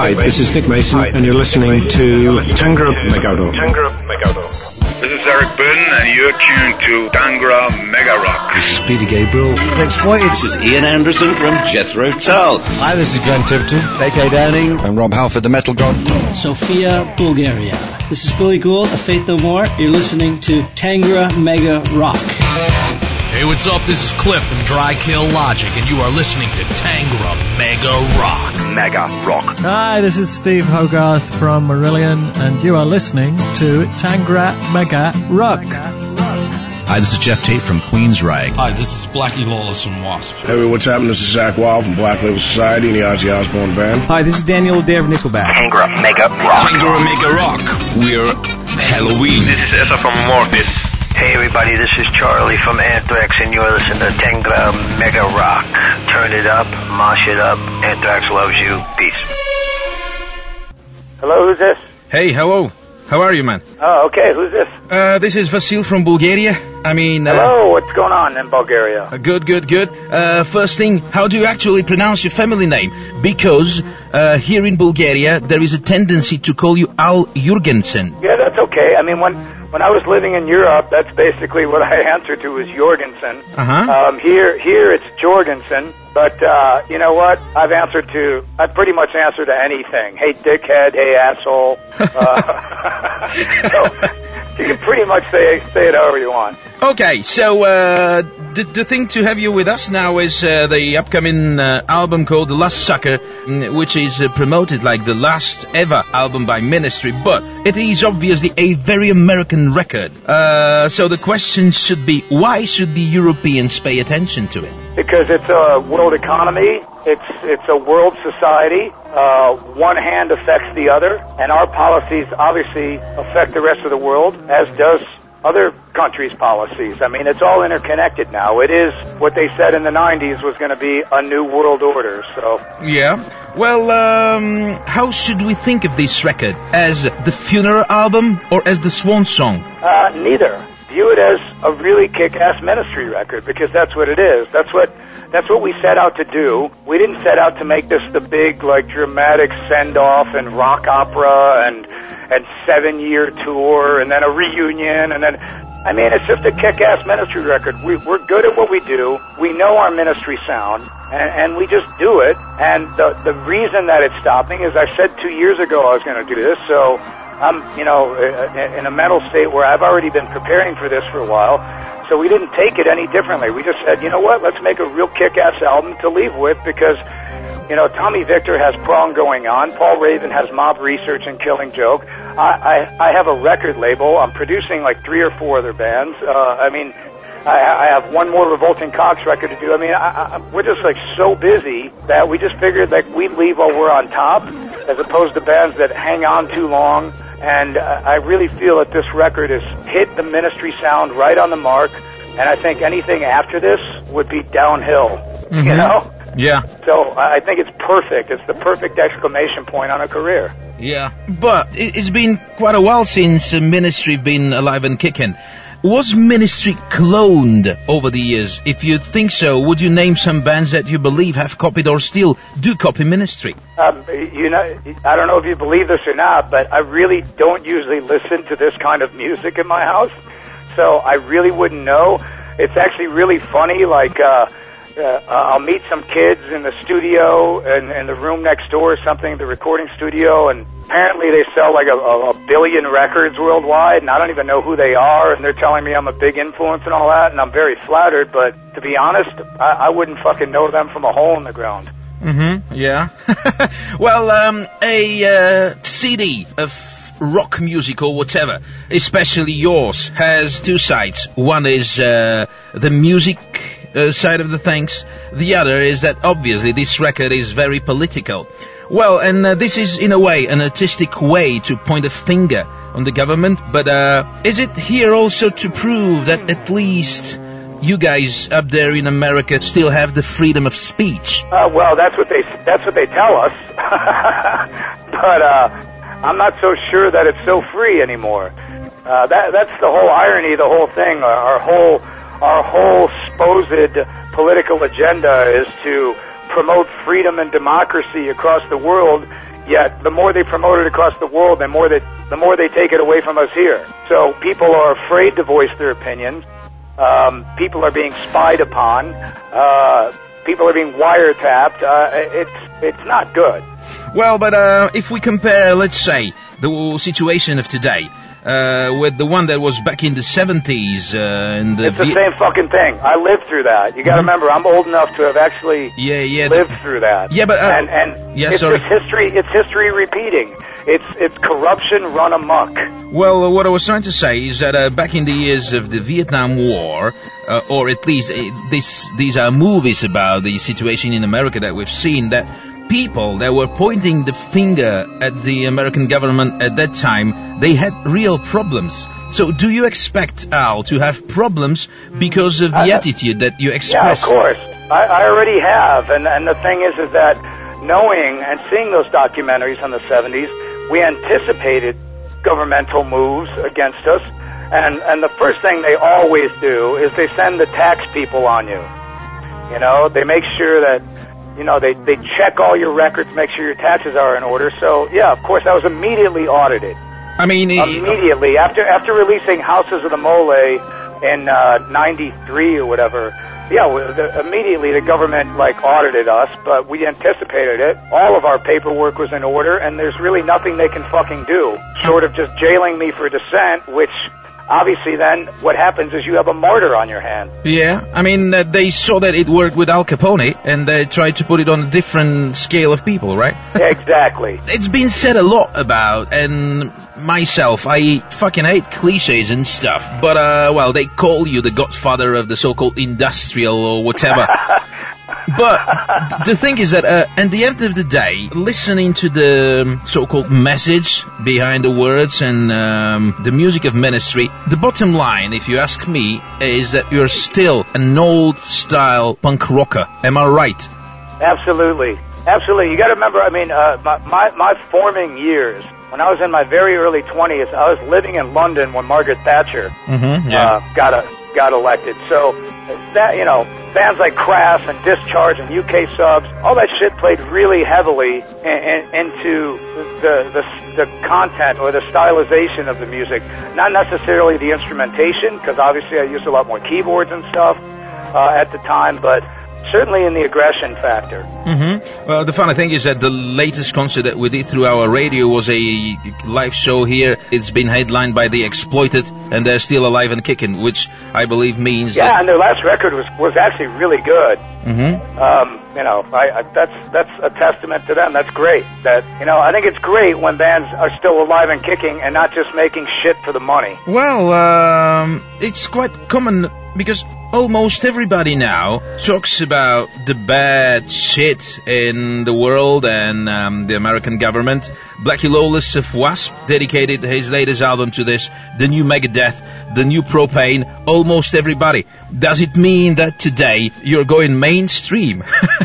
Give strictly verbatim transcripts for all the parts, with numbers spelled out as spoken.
Hi, this is Nick Mason, and you're listening to Tangra Megaro. Tangra Megaro. This is Eric Burden, and you're tuned to Tangra Mega Rock. This is Peter Gabriel from Exploited. This is Ian Anderson from Jethro Tull. Hi, this is Glenn Tipton, A K Downing. I'm Rob Halford, the Metal God. Sofia, Bulgaria. This is Billy Gould of Faith No More. You're listening to Tangra Mega Rock. Hey, what's up? This is Cliff from Dry Kill Logic, and you are listening to Tangra Mega Rock. Mega Rock. Hi, this is Steve Hogarth from Marillion, and you are listening to Tangra Mega Rock. Hi, this is Jeff Tate from Queensryche. Hi, this is Blackie Lawless from Wasp. Hey, what's happening? This is Zach Wild from Black Label Society and the Ozzy Osbourne Band. Hi, this is Daniel Adair of Nickelback. Tangra Mega Rock. Tangra Mega Rock. We're Halloween. This is Essa from Morphis. Hey everybody, this is Charlie from Anthrax, and you're listening to Tangra Mega Rock. Turn it up, mosh it up. Anthrax loves you. Peace. Hello, who's this? Hey, hello. How are you, man? Oh, okay, who's this? Uh, this is Vasil from Bulgaria. I mean... Uh, Hello, what's going on in Bulgaria? Uh, good, good, good. Uh, first thing, how do you actually pronounce your family name? Because uh, here in Bulgaria, there is a tendency to call you Al Jurgensen. Yeah, that's okay. I mean, when when I was living in Europe, that's basically what I answered to was Jorgensen. Uh-huh. Um, here, here it's Jorgensen. But, uh, you know what? I've answered to, I've pretty much answered to anything. Hey, dickhead. Hey, asshole. Uh, so, you can pretty much say say it however you want. Okay, so uh, the, the thing to have you with us now is uh, the upcoming uh, album called The Last Sucker, which is uh, promoted like the last ever album by Ministry, but it is obviously a very American record. Uh, so the question should be, why should the Europeans pay attention to it? Because it's a world economy, it's it's a world society, uh, one hand affects the other, and our policies obviously affect the rest of the world, as does other countries' policies. I mean, it's all interconnected now. It is what they said in the nineties was going to be a new world order, so... Yeah. Well, um, how should we think of this record? As the funeral album or as the swan song? Uh, neither. View it as a really kick-ass Ministry record, because that's what it is. That's what that's what we set out to do. We didn't set out to make this the big, like, dramatic send-off and rock opera and and seven-year tour and then a reunion and then... I mean, it's just a kick-ass Ministry record. We, we're good at what we do. We know our Ministry sound, and, and we just do it. And the the reason that it's stopping is I said two years ago I was going to do this, so... I'm, you know, in a mental state where I've already been preparing for this for a while, so we didn't take it any differently. We just said, you know what, let's make a real kick-ass album to leave with, because, you know, Tommy Victor has Prong going on, Paul Raven has Mob Research and Killing Joke, I, I, I have a record label, I'm producing like three or four other bands, uh, I mean... I, I have one more Revolting Cocks record to do. I mean, I, I, we're just like so busy that we just figured like we'd leave while we're on top, as opposed to bands that hang on too long. And uh, I really feel that this record has hit the Ministry sound right on the mark. And I think anything after this would be downhill. Mm-hmm. You know? Yeah. So I think it's perfect. It's the perfect exclamation point on a career. Yeah. But it's been quite a while since Ministry have been alive and kicking. Was Ministry cloned over the years? If you think so, would you name some bands that you believe have copied or still do copy Ministry? Um, you know, I don't know if you believe this or not, but I really don't usually listen to this kind of music in my house, so I really wouldn't know. It's actually really funny, like, uh, uh, I'll meet some kids in the studio, in, in the room next door or something, the recording studio, and apparently they sell like a, a, a billion records worldwide, and I don't even know who they are, and they're telling me I'm a big influence and all that, and I'm very flattered, but to be honest, I, I wouldn't fucking know them from a hole in the ground. Mm-hmm, yeah. Well, um, a uh, C D of rock music or whatever, especially yours, has two sides. One is uh, the music uh, side of the things. The other is that obviously this record is very political. Well, and uh, this is, in a way, an artistic way to point a finger on the government, but uh, is it here also to prove that at least you guys up there in America still have the freedom of speech? Uh, well, that's what they that's what they tell us, but uh, I'm not so sure that it's so free anymore. Uh, that that's the whole irony, the whole thing. Our, our whole our whole supposed political agenda is to promote freedom and democracy across the world, Yet the more they promote it across the world, the more they, the more they take it away from us here. So people are afraid to voice their opinions. Um, people are being spied upon. Uh, people are being wiretapped. Uh, it's it's not good. Well, but uh, if we compare, let's say, the situation of today uh, with the one that was back in the seventies, uh, and the it's the v- same fucking thing. I lived through that. You got to mm-hmm. remember, I'm old enough to have actually yeah, yeah, lived the, through that. Yeah, but uh, and and yeah, it's sorry. just history. It's history repeating. It's it's corruption run amok. Well, uh, what I was trying to say is that uh, back in the years of the Vietnam War, uh, or at least uh, this, these are movies about the situation in America that we've seen, that people that were pointing the finger at the American government at that time, they had real problems. So do you expect, Al, to have problems because of the uh, attitude that you express? Yeah, of course. I, I already have. And, and the thing is, is that knowing and seeing those documentaries in the seventies, we anticipated governmental moves against us. And, and the first thing they always do is they send the tax people on you. You know, they make sure that, you know, they, they check all your records, make sure your taxes are in order. So, yeah, of course, I was immediately audited. I mean... Immediately. After after releasing Houses of the Mole in uh, ninety-three or whatever, yeah, the, immediately the government, like, audited us, but we anticipated it. All of our paperwork was in order, and there's really nothing they can fucking do, short of just jailing me for dissent, which... Obviously, then, what happens is you have a martyr on your hand. Yeah, I mean, uh, they saw that it worked with Al Capone, and they tried to put it on a different scale of people, right? Exactly. It's been said a lot about, and myself, I fucking hate cliches and stuff, but, uh, well, they call you the godfather of the so-called industrial or whatever. But the thing is that uh, at the end of the day, listening to the so-called message behind the words and um, the music of Ministry, the bottom line, if you ask me, is that you're still an old-style punk rocker. Am I right? Absolutely. Absolutely. You got to remember, I mean, uh, my, my, my forming years, when I was in my very early twenties, I was living in London when Margaret Thatcher mm-hmm, yeah. uh, got a, got elected. So, that, you know, bands like Crass and Discharge and U K Subs, all that shit played really heavily in, in, into the, the the content or the stylization of the music. Not necessarily the instrumentation, because obviously I used a lot more keyboards and stuff uh, at the time, but certainly in the aggression factor. Mm-hmm. Well, the funny thing is that the latest concert that we did through our radio was a live show here. It's been headlined by The Exploited, and they're still alive and kicking, which I believe means yeah, that... and their last record was, was actually really good. Mm-hmm. Um, you know, I, I, that's that's a testament to them. That's great. That you know, I think it's great when bands are still alive and kicking and not just making shit for the money. Well, um, it's quite common because almost everybody now talks about the bad shit in the world and um, the American government. Blackie Lawless of Wasp dedicated his latest album to this, the new Megadeth, the new Propane, almost everybody. Does it mean that today you're going mainstream?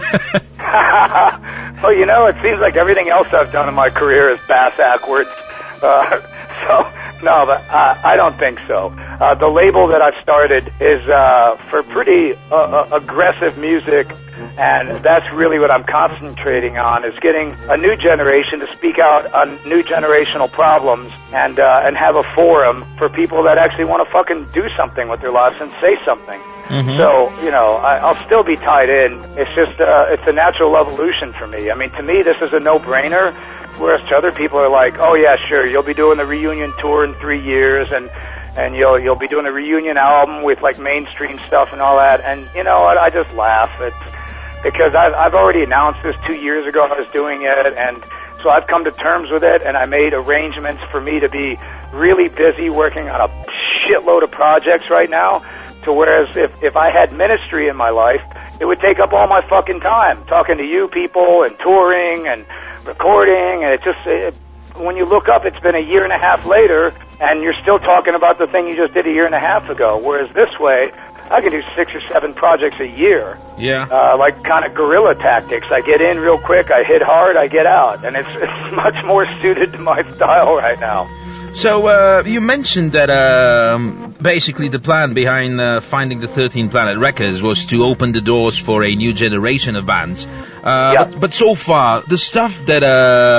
Well, you know, it seems like everything else I've done in my career is bass-ackwards. Uh, so, no, but uh, I don't think so. Uh, the label that I've started is uh, for pretty uh, uh, aggressive music, and that's really what I'm concentrating on, is getting a new generation to speak out on new generational problems and uh, and have a forum for people that actually want to fucking do something with their lives and say something. Mm-hmm. So, you know, I, I'll still be tied in. It's just, uh, it's a natural evolution for me. I mean, to me, this is a no-brainer. Whereas to other people are like, oh yeah, sure, you'll be doing the reunion tour in three years, and and you'll you'll be doing a reunion album with like mainstream stuff and all that. And you know what? I just laugh. It's because I've I've already announced this two years ago. I was doing it, and so I've come to terms with it, and I made arrangements for me to be really busy working on a shitload of projects right now. To whereas if if I had Ministry in my life, it would take up all my fucking time talking to you people and touring and recording, and it just, it, when you look up, it's been a year and a half later, and you're still talking about the thing you just did a year and a half ago, whereas this way, I can do six or seven projects a year. Yeah. Uh, like kind of guerrilla tactics. I get in real quick, I hit hard, I get out, and it's, it's much more suited to my style right now. So, uh, you mentioned that, um, basically the plan behind, uh, Finding the thirteenth Planet Records was to open the doors for a new generation of bands. Uh, yeah. but, but so far, the stuff that, uh,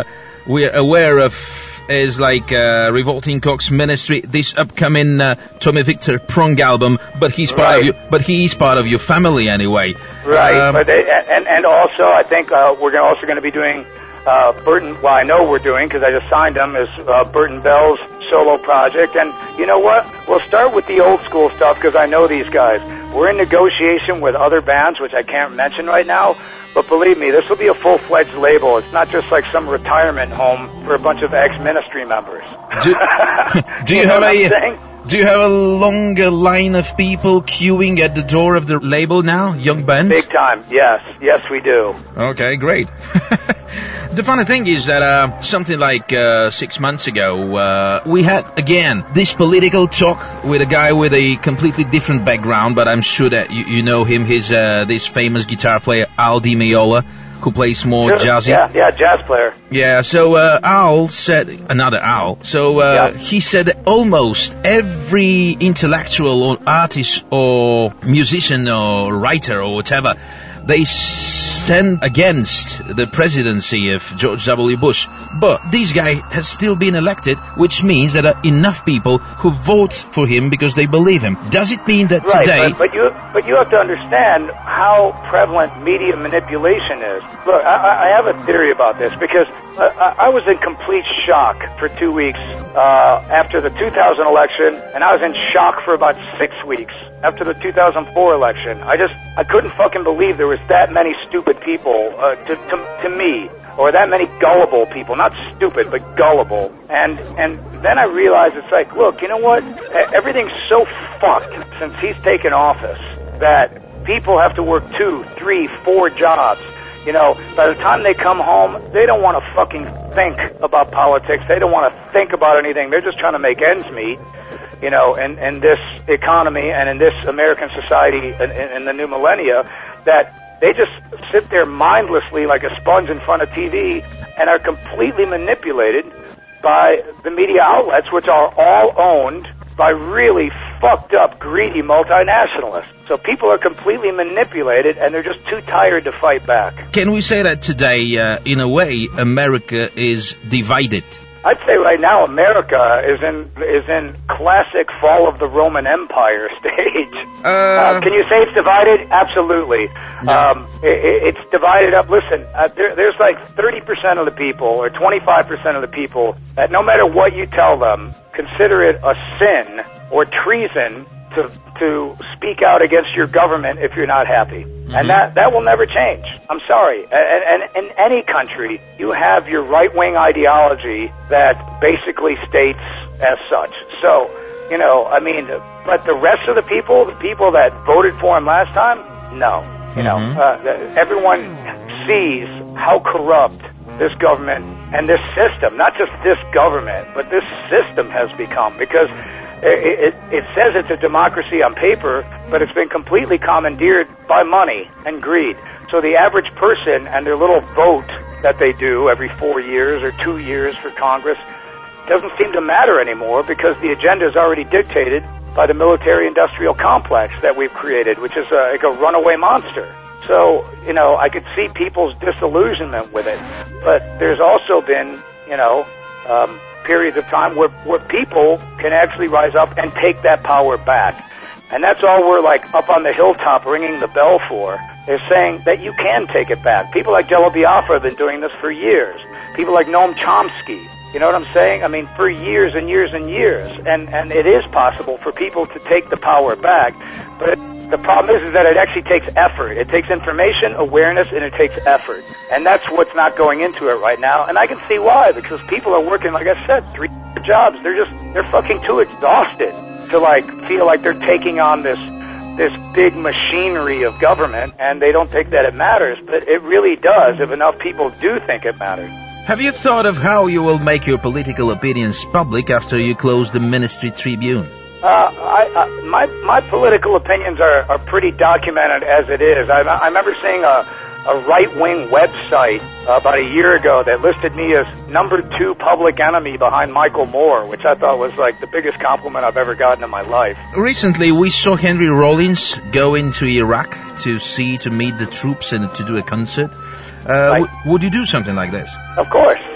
we're aware of is like uh, Revolting Cox Ministry, this upcoming uh, Tommy Victor Prong album, but he's part Right. of you. But he's part of your family anyway. Right, Um, but they, and and also I think uh, we're gonna, also going to be doing uh, Burton. Well, I know we're doing because I just signed him is uh, Burton Bell's solo project. And you know what? We'll start with the old school stuff because I know these guys. We're in negotiation with other bands, which I can't mention right now. But believe me, this will be a full-fledged label. It's not just like some retirement home for a bunch of ex-ministry members. Do, do you, You know have what I'm a saying? do you have a longer line of people queuing at the door of the label now, young bands? Big time, yes. Yes, we do. Okay, great. The funny thing is that uh, something like uh, six months ago, uh, we had, again, this political talk with a guy with a completely different background, but I'm sure that you, you know him. He's uh, this famous guitar player, Al Di Meola, who plays more Sure. jazzy. Yeah, yeah, jazz player. Yeah, so uh, Al said, another Al, so uh, Yeah. he said that almost every intellectual or artist or musician or writer or whatever, they stand against the presidency of George W. Bush. But this guy has still been elected, which means that there are enough people who vote for him because they believe him. Does it mean that Right, today... but, but you but you have to understand how prevalent media manipulation is. Look, I, I have a theory about this because I, I I was in complete shock for two weeks uh, after the two thousand election, and I was in shock for about six weeks after the two thousand four election. I just I couldn't fucking believe there was that many stupid people uh, to, to to me. Or that many gullible people, not stupid, but gullible. And and then I realized it's like, look, you know what? E- Everything's so fucked since he's taken office that people have to work two, three, four jobs. You know, by the time they come home, they don't want to fucking think about politics. They don't want to think about anything. They're just trying to make ends meet, you know, in, in this economy and in this American society in, in, in the new millennia that they just sit there mindlessly like a sponge in front of T V and are completely manipulated by the media outlets, which are all owned by really fucked up, greedy multinationalists. So people are completely manipulated and they're just too tired to fight back. Can we say that today, uh, in a way, America is divided? I'd say right now America is in is in classic fall of the Roman Empire stage. Uh, Uh, can you say it's divided? Absolutely. Um, it, it's divided up. Listen, uh, there, there's like thirty percent of the people or twenty-five percent of the people that no matter what you tell them, consider it a sin or treason to to speak out against your government if you're not happy. Mm-hmm. And that, that will never change. I'm sorry. And, and in any country, you have your right-wing ideology that basically states as such. So, you know, I mean, but the rest of the people, the people that voted for him last time, no. You know, Mm-hmm. uh, everyone sees how corrupt this government and this system, not just this government, but this system has become, because it, it, it says it's a democracy on paper, but it's been completely commandeered by money and greed. So the average person and their little vote that they do every four years or two years for Congress doesn't seem to matter anymore, because the agenda is already dictated by the military-industrial complex that we've created, which is a, like a runaway monster. So, you know, I could see people's disillusionment with it, but there's also been, you know, um, periods of time where, where people can actually rise up and take that power back. And that's all we're like up on the hilltop ringing the bell for, is saying that you can take it back. People like Jello Biafra have been doing this for years. People like Noam Chomsky. You know what I'm saying? I mean, for years and years and years. And, and it is possible for people to take the power back. But it, the problem is, is that it actually takes effort. It takes information, awareness, and it takes effort. And that's what's not going into it right now. And I can see why, because people are working, like I said, three jobs. They're just, they're fucking too exhausted to like feel like they're taking on this this big machinery of government, and they don't think that it matters. But it really does if enough people do think it matters. Have you thought of how you will make your political opinions public after you close the Ministry Tribune? Uh, I, I, my my political opinions are, are pretty documented as it is. I, I remember seeing a, a right-wing website uh, about a year ago that listed me as number two public enemy behind Michael Moore, which I thought was like the biggest compliment I've ever gotten in my life. Recently, we saw Henry Rollins go into Iraq to see, to meet the troops and to do a concert. Uh, Right. w- would you do something like this? Of course.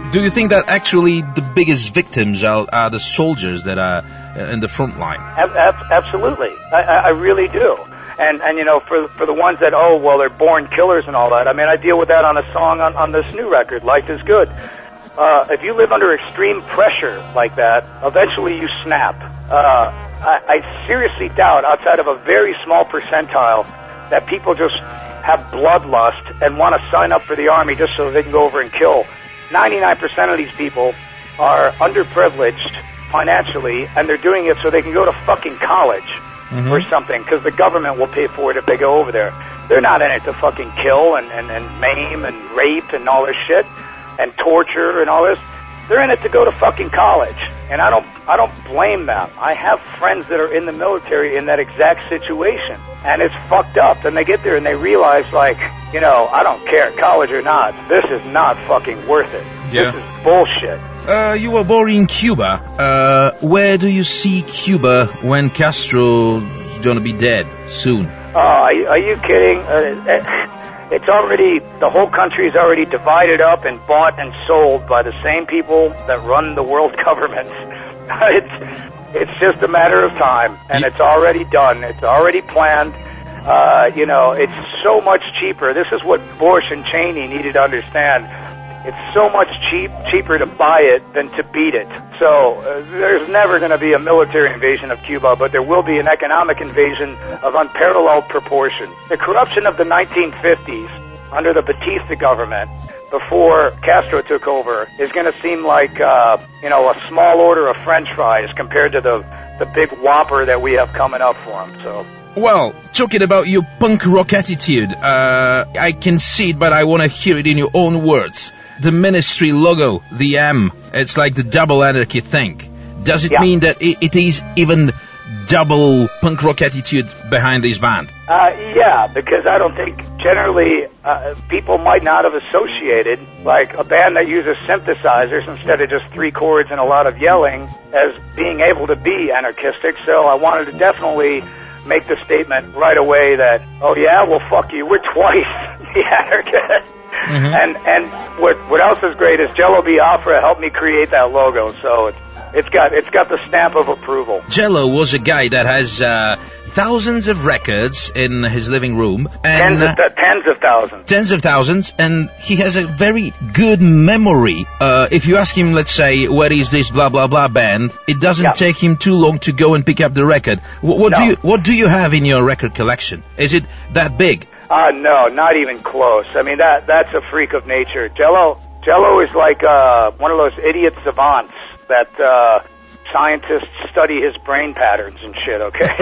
Do you think that actually the biggest victims are, are the soldiers that are uh, in the front line? Ab- ab- absolutely. I, I really do. And, and you know, for for the ones that, oh, well, they're born killers and all that, I mean, I deal with that on a song on, on this new record, Life is Good. Uh, if you live under extreme pressure like that, eventually you snap. Uh, I, I seriously doubt, outside of a very small percentile, that people just have bloodlust and want to sign up for the army just so they can go over and kill. ninety-nine percent of these people are underprivileged financially, and they're doing it so they can go to fucking college mm-hmm. or something, because the government will pay for it if they go over there. They're not in it to fucking kill and, and, and maim and rape and all this shit and torture and all this. They're in it to go to fucking college, and I don't I don't blame them. I have friends that are in the military in that exact situation, and it's fucked up. And they get there and they realize, like, you know, I don't care, college or not, this is not fucking worth it. Yeah. This is bullshit. Uh, you were born in Cuba. Uh, where do you see Cuba when Castro's gonna be dead soon? Oh, are you, are you kidding? Uh, It's already, the whole country is already divided up and bought and sold by the same people that run the world governments. it's, it's just a matter of time, and it's already done. It's already planned. Uh, you know, it's so much cheaper. This is what Bush and Cheney needed to understand. It's so much cheap, cheaper to buy it than to beat it. So uh, there's never going to be a military invasion of Cuba, but there will be an economic invasion of unparalleled proportion. The corruption of the nineteen fifties under the Batista government before Castro took over is going to seem like, uh, you know, a small order of French fries compared to the, the big whopper that we have coming up for him. So. Well, talking about your punk rock attitude, uh, I can see it, but I want to hear it in your own words. The Ministry logo, the M, it's like the double anarchy thing. Does it yeah. mean that it, it is even double punk rock attitude behind this band? Uh, yeah, because I don't think generally uh, people might not have associated like a band that uses synthesizers instead of just three chords and a lot of yelling as being able to be anarchistic. So I wanted to definitely make the statement right away that, oh yeah, well fuck you, we're twice the anarchists. Mm-hmm. And and what what else is great is Jello Biafra helped me create that logo, so it's it's got it's got the stamp of approval. Jello was a guy that has uh, thousands of records in his living room, and tens of, th- tens of thousands, tens of thousands, and he has a very good memory. Uh, if you ask him, let's say, where is this blah blah blah band, it doesn't yeah. take him too long to go and pick up the record. What, what no. do you what do you have in your record collection? Is it that big? Uh, no, not even close. I mean, that that's a freak of nature. Jello, Jello is like uh, one of those idiot savants that uh, scientists study his brain patterns and shit, okay?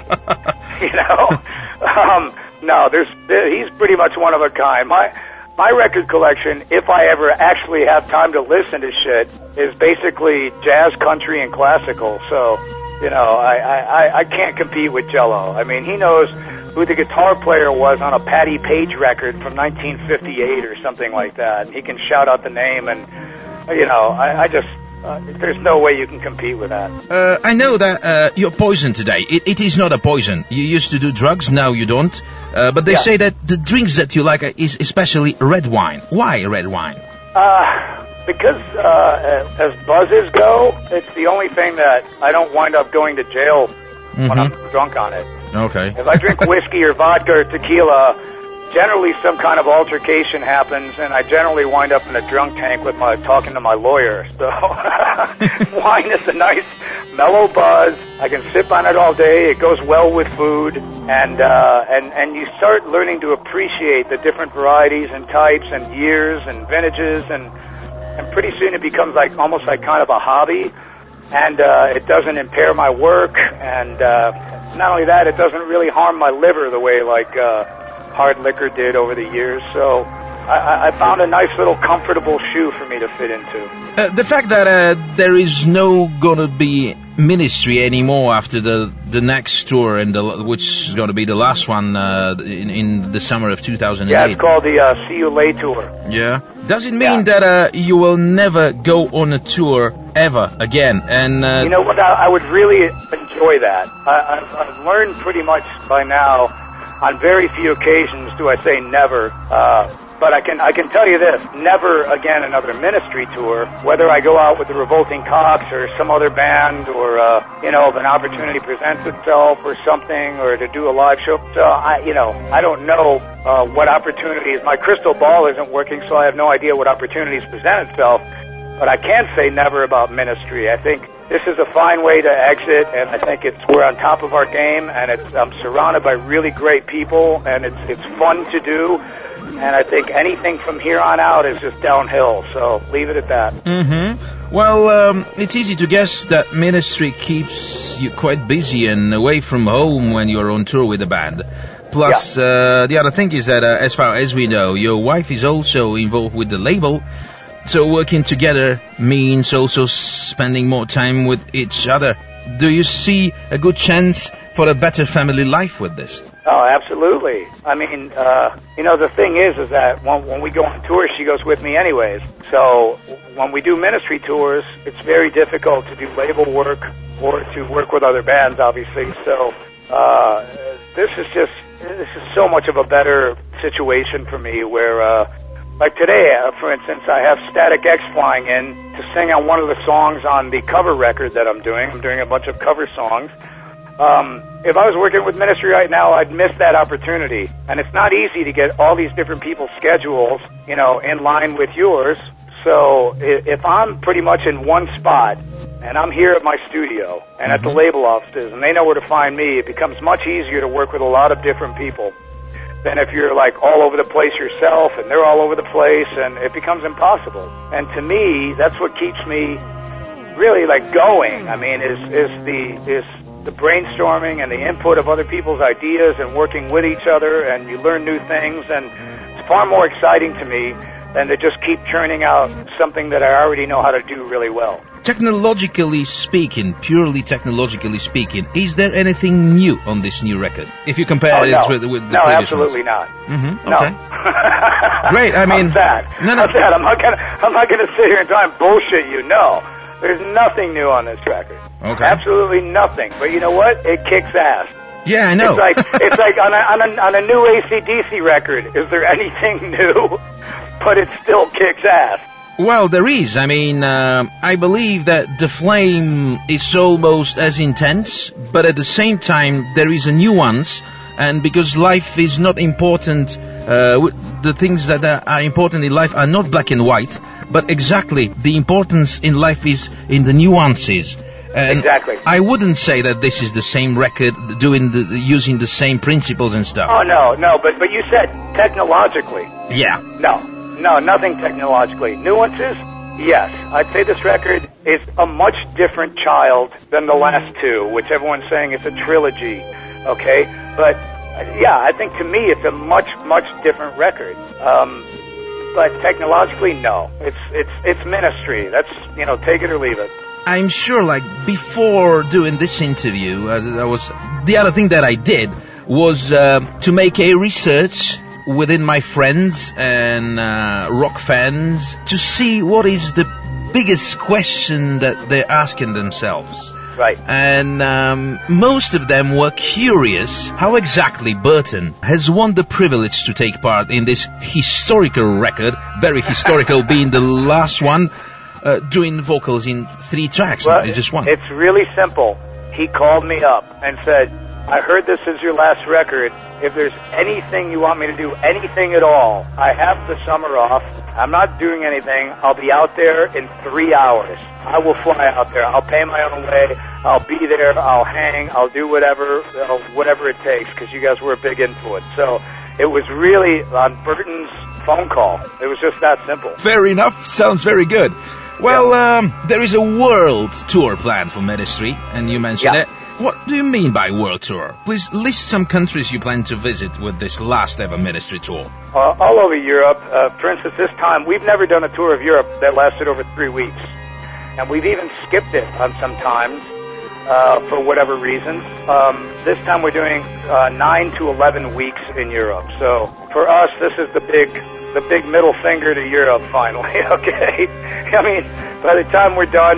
you know? Um, no, there's he's pretty much one of a kind. My my record collection, if I ever actually have time to listen to shit, is basically jazz, country, and classical. So, you know, I, I, I can't compete with Jello. I mean, he knows who the guitar player was on a Patti Page record from nineteen fifty-eight or something like that. And he can shout out the name, and, you know, I, I just, uh, there's no way you can compete with that. Uh, I know that uh, you're poisoned today. It, it is not a poison. You used to do drugs, now you don't. Uh, but they yeah. say that the drinks that you like is especially red wine. Why red wine? Uh, because uh, as buzzes go, it's the only thing that I don't wind up going to jail mm-hmm. when I'm drunk on it. Okay. If I drink whiskey or vodka or tequila, generally some kind of altercation happens, and I generally wind up in a drunk tank with my talking to my lawyer. So wine is a nice mellow buzz. I can sip on it all day. It goes well with food, and uh, and and you start learning to appreciate the different varieties and types and years and vintages, and and pretty soon it becomes like almost like kind of a hobby. And uh, it doesn't impair my work, and uh, not only that, it doesn't really harm my liver the way like uh, hard liquor did over the years. So I, I found a nice little comfortable shoe for me to fit into. Uh, the fact that uh, there is no gonna be Ministry anymore after the the next tour, and the, which is gonna be the last one uh, in, in the summer of two thousand eight. Yeah, it's called the uh, See You Late Tour. Yeah. Does it mean yeah. that uh, you will never go on a tour ever again? And uh, you know what? I, I would really enjoy that. I, I've, I've learned pretty much by now on very few occasions do I say never. Uh, but I can I can tell you this: never again another Ministry tour. Whether I go out with the Revolting Cocks or some other band, or uh, you know, if an opportunity presents itself or something, or to do a live show. So I, you know, I don't know uh, what opportunities. My crystal ball isn't working, so I have no idea what opportunities present itself. But I can say never about Ministry. I think this is a fine way to exit, and I think it's we're on top of our game, and it's I'm surrounded by really great people, and it's it's fun to do. And I think anything from here on out is just downhill, so leave it at that. Mm-hmm. Well, um, it's easy to guess that Ministry keeps you quite busy and away from home when you're on tour with the band. Plus, yeah. uh, the other thing is that, uh, as far as we know, your wife is also involved with the label. So working together means also spending more time with each other. Do you see a good chance for a better family life with this? Oh, absolutely. I mean, uh, you know, the thing is, is that when, when we go on tour, she goes with me anyways. So when we do Ministry tours, it's very difficult to do label work or to work with other bands, obviously. So uh, this is just, this is so much of a better situation for me where, uh, like today, uh, for instance, I have Static X flying in to sing on one of the songs on the cover record that I'm doing. I'm doing a bunch of cover songs. Um, if I was working with Ministry right now, I'd miss that opportunity. And it's not easy to get all these different people's schedules, you know, in line with yours. So if I'm pretty much in one spot, and I'm here at my studio and mm-hmm. at the label offices, and they know where to find me, it becomes much easier to work with a lot of different people than if you're like all over the place yourself and they're all over the place, and it becomes impossible. And to me, that's what keeps me really like going. I mean, is is the is the brainstorming and the input of other people's ideas and working with each other, and you learn new things, and it's far more exciting to me than to just keep churning out something that I already know how to do really well. Technologically speaking, purely technologically speaking, is there anything new on this new record? If you compare oh, it no. with, with the no, previous absolutely ones. not. Mm-hmm. No. Okay. Great. I mean, I'm sad. No, no. I'm sad. I'm not gonna. I'm not gonna sit here and try and bullshit you. No, there's nothing new on this record. Okay. Absolutely nothing. But you know what? It kicks ass. Yeah, I know. It's like it's like on a on a on a new A C D C record. Is there anything new? But it still kicks ass. Well, there is. I mean, uh, I believe that The Flame is almost as intense, but at the same time, there is a nuance. And because life is not important, uh, the things that are important in life are not black and white, but exactly the importance in life is in the nuances. And exactly. I wouldn't say that this is the same record doing the, using the same principles and stuff. Oh, no, no, but, but you said technologically. Yeah. No, no, nothing technologically. Nuances? Yes. I'd say this record is a much different child than the last two, which everyone's saying it's a trilogy, okay? But, yeah, I think to me it's a much, much different record. Um, but technologically, no. It's, it's, it's Ministry. That's, you know, take it or leave it. I'm sure, like, before doing this interview, as I was, the other thing that I did was uh, to make a research within my friends and uh, rock fans to see what is the biggest question that they're asking themselves. Right. And um, most of them were curious how exactly Burton has won the privilege to take part in this historical record, very historical being the last one, Uh, doing vocals in three tracks. Well, it's just one. It's really simple. He called me up and said, I heard this is your last record. If there's anything you want me to do, anything at all, I have the summer off. I'm not doing anything. I'll be out there in three hours. I will fly out there. I'll pay my own way. I'll be there. I'll hang. I'll do whatever, whatever it takes, because you guys were a big influence. So it was really on Burton's phone call. It was just that simple. Fair enough. Sounds very good. Well, um, there is a world tour plan for Ministry, and you mentioned yeah. it. What do you mean by world tour? Please list some countries you plan to visit with this last ever Ministry tour. Uh, all over Europe. Uh, for instance, this time, we've never done a tour of Europe that lasted over three weeks. And we've even skipped it on some times uh, for whatever reasons. Um, this time we're doing uh, nine to eleven weeks in Europe. So for us, this is the big... the big middle finger to Europe, finally, okay? I mean, by the time we're done,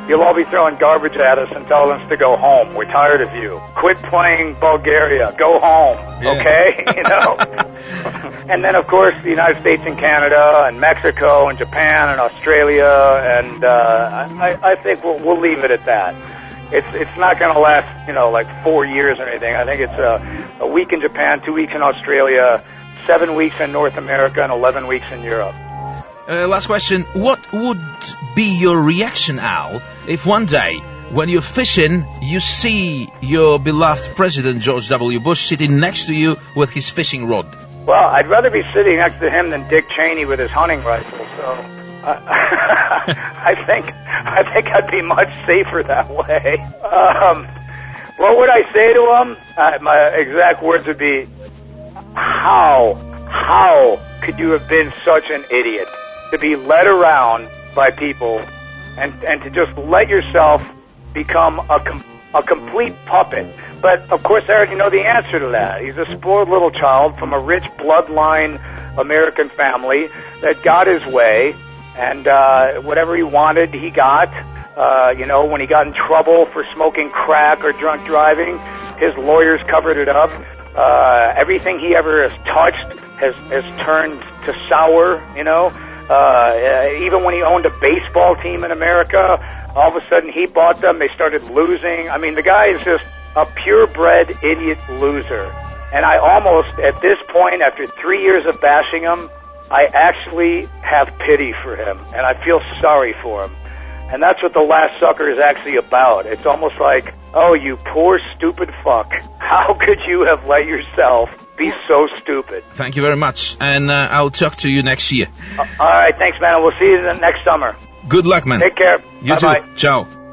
you'll all be throwing garbage at us and telling us to go home. We're tired of you. Quit playing Bulgaria. Go home. Yeah. Okay? You know? And then, of course, the United States and Canada and Mexico and Japan and Australia, and uh, I, I think we'll, we'll leave it at that. It's it's not going to last, you know, like four years or anything. I think it's a, a week in Japan, two weeks in Australia, seven weeks in North America, and eleven weeks in Europe. Uh, last question. What would be your reaction, Al, if one day, when you're fishing, you see your beloved President George W. Bush sitting next to you with his fishing rod? Well, I'd rather be sitting next to him than Dick Cheney with his hunting rifle, so... Uh, I think I think I'd be much safer that way. Um, what would I say to him? Uh, my exact words would be, how, how could you have been such an idiot to be led around by people and, and to just let yourself become a, com- a complete puppet? But, of course, I already know the answer to that. He's a spoiled little child from a rich bloodline American family that got his way. And uh, whatever he wanted, he got. Uh, you know, when he got in trouble for smoking crack or drunk driving, his lawyers covered it up. Uh, everything he ever has touched has, has turned to sour, you know. Uh, even when he owned a baseball team in America, all of a sudden he bought them. They started losing. I mean, the guy is just a purebred idiot loser. And I almost, at this point, after three years of bashing him, I actually have pity for him, and I feel sorry for him. And that's what The Last Sucker is actually about. It's almost like, oh, you poor, stupid fuck. How could you have let yourself be so stupid? Thank you very much, and uh, I'll talk to you next year. Uh, all right, thanks, man. We'll see you next summer. Good luck, man. Take care. You Bye-bye. too. Ciao.